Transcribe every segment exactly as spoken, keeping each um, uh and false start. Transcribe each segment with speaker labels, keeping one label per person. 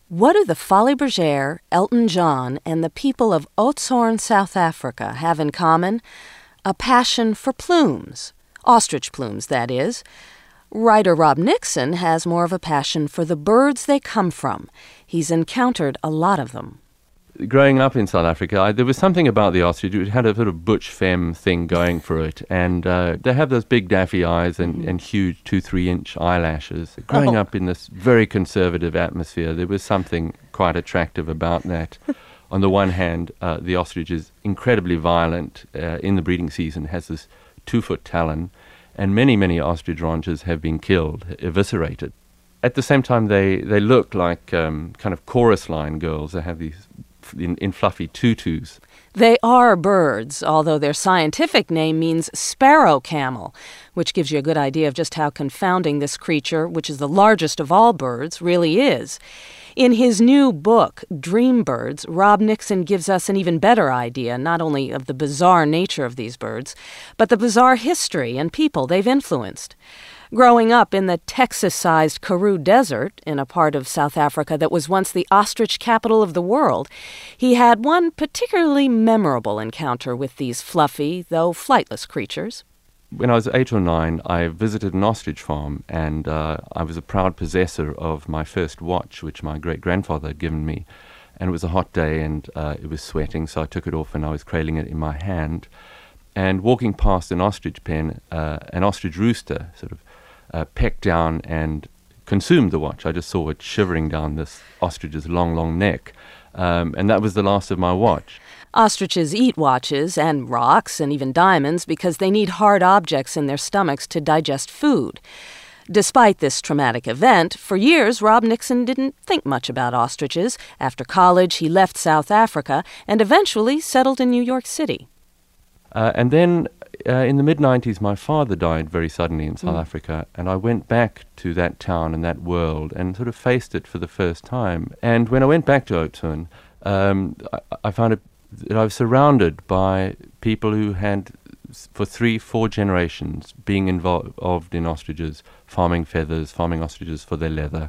Speaker 1: What do the Folies Bergère, Elton John, and the people of Oudtshoorn, South Africa have in common? A passion for plumes. Ostrich plumes, that is. Writer Rob Nixon has more of a passion for the birds they come from. He's encountered a lot of them.
Speaker 2: Growing up in South Africa, I, there was something about the ostrich. It had a sort of butch femme thing going for it. And uh, they have those big daffy eyes and, mm-hmm. and huge two, three inch eyelashes. Growing oh. up in this very conservative atmosphere, there was something quite attractive about that. On the one hand, uh, the ostrich is incredibly violent uh, in the breeding season, has this two-foot talon, and many, many ostrich ranchers have been killed, eviscerated. At the same time, they, they look like um, kind of chorus line girls. They have these In, in fluffy tutus.
Speaker 1: They are birds, although their scientific name means sparrow camel, which gives you a good idea of just how confounding this creature, which is the largest of all birds, really is. In his new book, Dream Birds, Rob Nixon gives us an even better idea, not only of the bizarre nature of these birds, but the bizarre history and people they've influenced. Growing up in the Texas-sized Karoo Desert, in a part of South Africa that was once the ostrich capital of the world, he had one particularly memorable encounter with these fluffy, though flightless creatures.
Speaker 2: When I was eight or nine, I visited an ostrich farm, and uh, I was a proud possessor of my first watch, which my great-grandfather had given me. And it was a hot day, and uh, it was sweating, so I took it off, and I was cradling it in my hand. And walking past an ostrich pen, uh, an ostrich rooster sort of Uh, pecked down and consumed the watch. I just saw it shivering down this ostrich's long, long neck. Um, and that was the last of my watch.
Speaker 1: Ostriches eat watches and rocks and even diamonds because they need hard objects in their stomachs to digest food. Despite this traumatic event, for years Rob Nixon didn't think much about ostriches. After college, he left South Africa and eventually settled in New York City.
Speaker 2: Uh, and then uh, in the mid nineties, my father died very suddenly in South mm. Africa, and I went back to that town and that world and sort of faced it for the first time. And when I went back to Oudtshoorn, um, I, I found it, that I was surrounded by people who had, for three, four generations, being involved in ostriches, farming feathers, farming ostriches for their leather.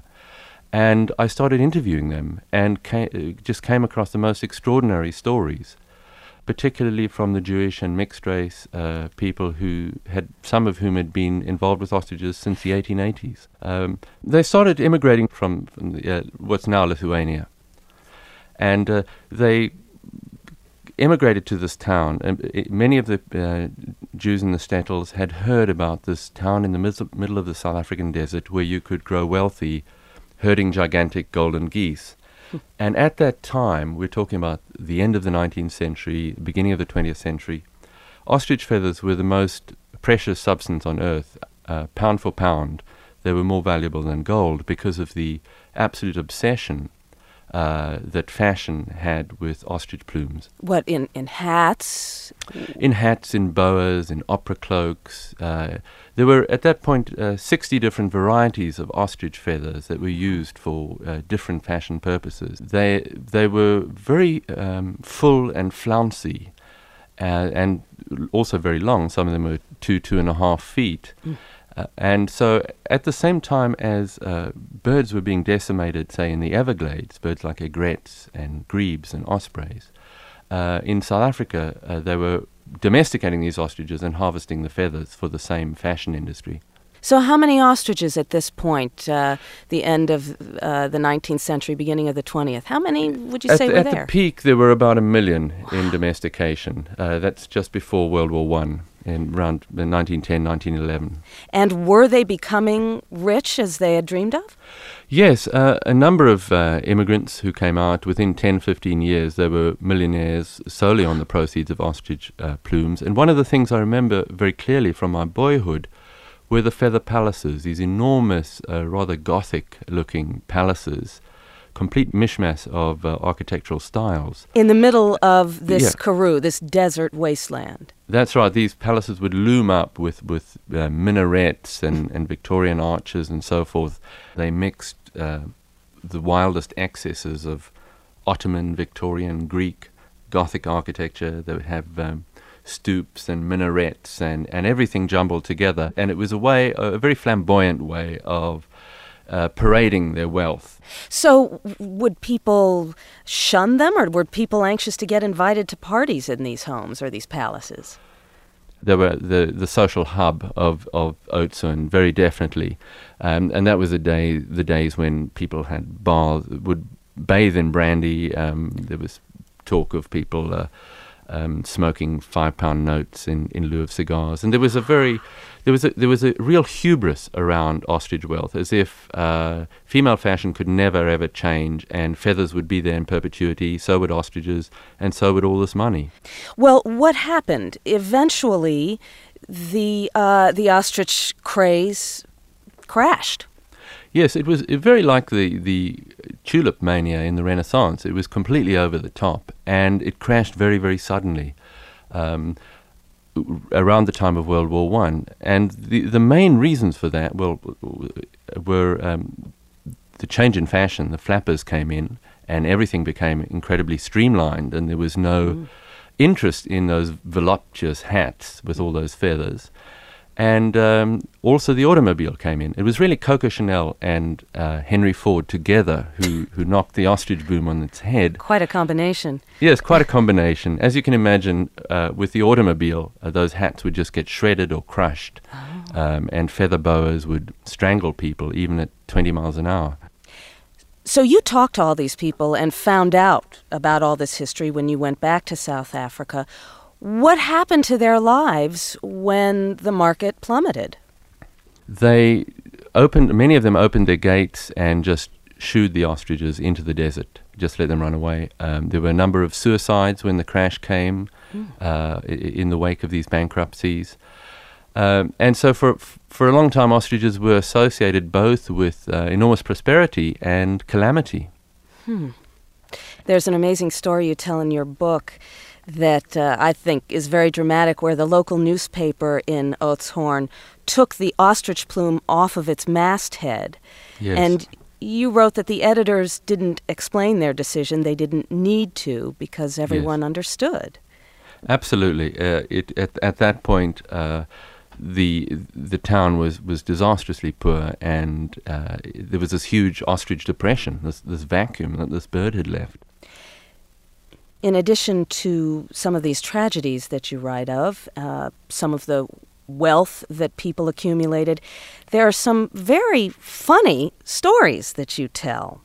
Speaker 2: And I started interviewing them and came, just came across the most extraordinary stories, particularly from the Jewish and mixed race uh, people who had, some of whom had been involved with ostriches since the eighteen eighties. Um, they started immigrating from, from the, uh, what's now Lithuania. And uh, they immigrated to this town. And it, many of the uh, Jews in the shtetls had heard about this town in the mis- middle of the South African desert where you could grow wealthy herding gigantic golden geese. And at that time, we're talking about the end of the nineteenth century, beginning of the twentieth century, ostrich feathers were the most precious substance on earth. Uh, pound for pound, they were more valuable than gold because of the absolute obsession uh, that fashion had with ostrich plumes.
Speaker 1: What, in, in hats?
Speaker 2: In hats, in boas, in opera cloaks. Uh, there were, at that point, uh, sixty different varieties of ostrich feathers that were used for uh, different fashion purposes. They they were very um, full and flouncy, uh, and also very long. Some of them were two, two and a half feet. Mm. Uh, and so at the same time as uh, birds were being decimated, say, in the Everglades, birds like egrets and grebes and ospreys, uh, in South Africa, uh, they were domesticating these ostriches and harvesting the feathers for the same fashion industry.
Speaker 1: So how many ostriches at this point, uh, the end of uh, the nineteenth century, beginning of the twentieth? How many would you
Speaker 2: at
Speaker 1: say
Speaker 2: the,
Speaker 1: were
Speaker 2: at
Speaker 1: there?
Speaker 2: At the peak, there were about a million wow. in domestication. Uh, that's just before World War One, in around nineteen ten, nineteen eleven.
Speaker 1: And were they becoming rich as they had dreamed of?
Speaker 2: Yes, uh, a number of uh, immigrants who came out within ten, fifteen years, they were millionaires solely on the proceeds of ostrich uh, plumes. And one of the things I remember very clearly from my boyhood were the feather palaces, these enormous, uh, rather Gothic-looking palaces, complete mishmash of uh, architectural styles.
Speaker 1: In the middle of this
Speaker 2: yeah.
Speaker 1: Karoo, this desert wasteland.
Speaker 2: That's right. These palaces would loom up with, with uh, minarets and, and Victorian arches and so forth. They mixed uh, the wildest excesses of Ottoman, Victorian, Greek, Gothic architecture. They would have um, stoops and minarets and, and everything jumbled together. And it was a way, a very flamboyant way of uh, parading their wealth.
Speaker 1: So would people shun them, or were people anxious to get invited to parties in these homes or these palaces?
Speaker 2: They were the, the social hub of, of Oudtshoorn, very definitely. Um, and that was the day the days when people had baths, would bathe in brandy. Um, there was talk of people uh, um, smoking five-pound notes in, in lieu of cigars. And there was a very... There was a, there was a real hubris around ostrich wealth, as if uh, female fashion could never, ever change, and feathers would be there in perpetuity, so would ostriches, and so would all this money.
Speaker 1: Well, what happened? Eventually, the uh, the ostrich craze crashed.
Speaker 2: Yes, it was very like the, the tulip mania in the Renaissance. It was completely over the top, and it crashed very, very suddenly. Um, around the time of World War One, and the the main reasons for that, well, were um, the change in fashion. The flappers came in, and everything became incredibly streamlined, and there was no mm. interest in those voluptuous hats with all those feathers. And um, also the automobile came in. It was really Coco Chanel and uh, Henry Ford together who, who knocked the ostrich boom on its head.
Speaker 1: Quite a combination.
Speaker 2: Yes, quite a combination. As you can imagine, uh, with the automobile, uh, those hats would just get shredded or crushed, oh. um, and feather boas would strangle people even at twenty miles an hour.
Speaker 1: So you talked to all these people and found out about all this history when you went back to South Africa. What happened to their lives when the market plummeted?
Speaker 2: They opened, many of them opened their gates and just shooed the ostriches into the desert, just let them run away. Um, there were a number of suicides when the crash came mm. uh, I- in the wake of these bankruptcies. Um, and so for for a long time, ostriches were associated both with uh, enormous prosperity and calamity.
Speaker 1: Hmm. There's an amazing story you tell in your book that uh, I think is very dramatic, where the local newspaper in Oudtshoorn took the ostrich plume off of its masthead.
Speaker 2: Yes.
Speaker 1: And you wrote that the editors didn't explain their decision. They didn't need to, because everyone
Speaker 2: Yes.
Speaker 1: understood.
Speaker 2: Absolutely. Uh, it, at, at that point, uh, the the town was, was disastrously poor, and uh, there was this huge ostrich depression, this, this vacuum that this bird had left.
Speaker 1: In addition to some of these tragedies that you write of, uh, some of the wealth that people accumulated, there are some very funny stories that you tell.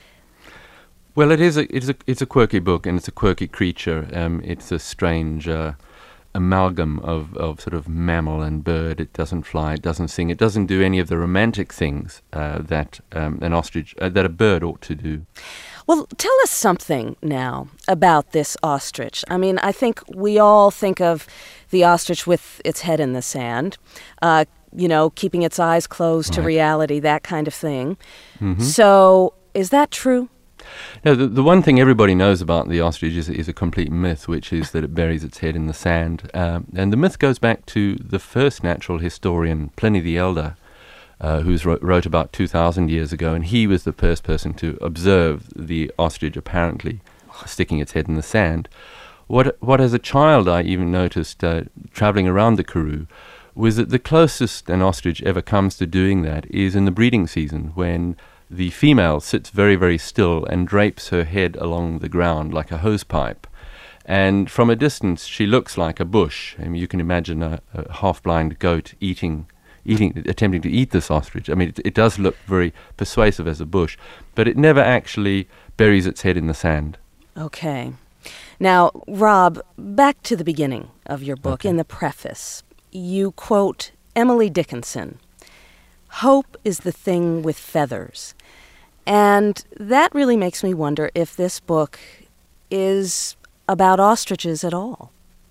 Speaker 2: Well, it is a it's a it's a quirky book, and it's a quirky creature. Um, it's a strange uh, amalgam of, of sort of mammal and bird. It doesn't fly, it doesn't sing, it doesn't do any of the romantic things uh, that um, an ostrich uh, that a bird ought to do.
Speaker 1: Well, tell us something now about this ostrich. I mean, I think we all think of the ostrich with its head in the sand, uh, you know, keeping its eyes closed to
Speaker 2: Right.
Speaker 1: reality, that kind of thing.
Speaker 2: Mm-hmm.
Speaker 1: So, is that true?
Speaker 2: No, the, the one thing everybody knows about the ostrich is, is a complete myth, which is that it buries its head in the sand. Um, and the myth goes back to the first natural historian, Pliny the Elder, uh, who wrote, wrote about two thousand years ago, and he was the first person to observe the ostrich apparently sticking its head in the sand. What, what as a child I even noticed uh, traveling around the Karoo was that the closest an ostrich ever comes to doing that is in the breeding season, when the female sits very, very still and drapes her head along the ground like a hosepipe. And from a distance, she looks like a bush. I mean, you can imagine a, a half-blind goat eating, eating, attempting to eat this ostrich. I mean, it, it does look very persuasive as a bush, but it never actually buries its head in the sand.
Speaker 1: Okay. Now, Rob, back to the beginning of your book.
Speaker 2: Okay.
Speaker 1: In the preface, you quote Emily Dickinson, "Hope is the thing with feathers." And that really makes me wonder if this book is about ostriches at all.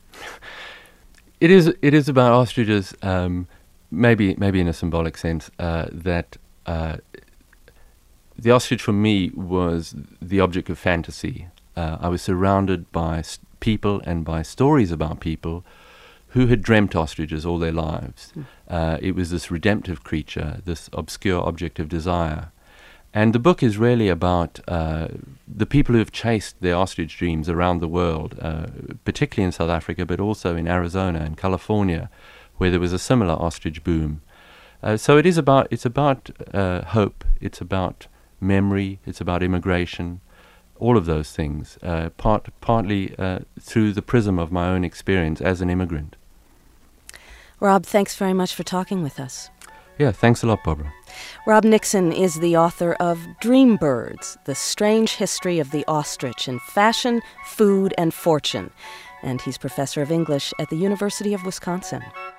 Speaker 2: It is. It is about ostriches, um, maybe, maybe in a symbolic sense. Uh, that uh, the ostrich for me was the object of fantasy. Uh, I was surrounded by st- people and by stories about people who had dreamt ostriches all their lives. Mm. Uh, it was this redemptive creature, this obscure object of desire. And the book is really about uh, the people who have chased their ostrich dreams around the world, uh, particularly in South Africa, but also in Arizona and California, where there was a similar ostrich boom. Uh, so it is about, it's about uh, hope, it's about memory, it's about immigration, all of those things, uh, part, partly uh, through the prism of my own experience as an immigrant.
Speaker 1: Rob, thanks very much for talking with us.
Speaker 2: Yeah, thanks a lot, Barbara.
Speaker 1: Rob Nixon is the author of Dreambirds, The Strange History of the Ostrich in Fashion, Food, and Fortune, and he's professor of English at the University of Wisconsin.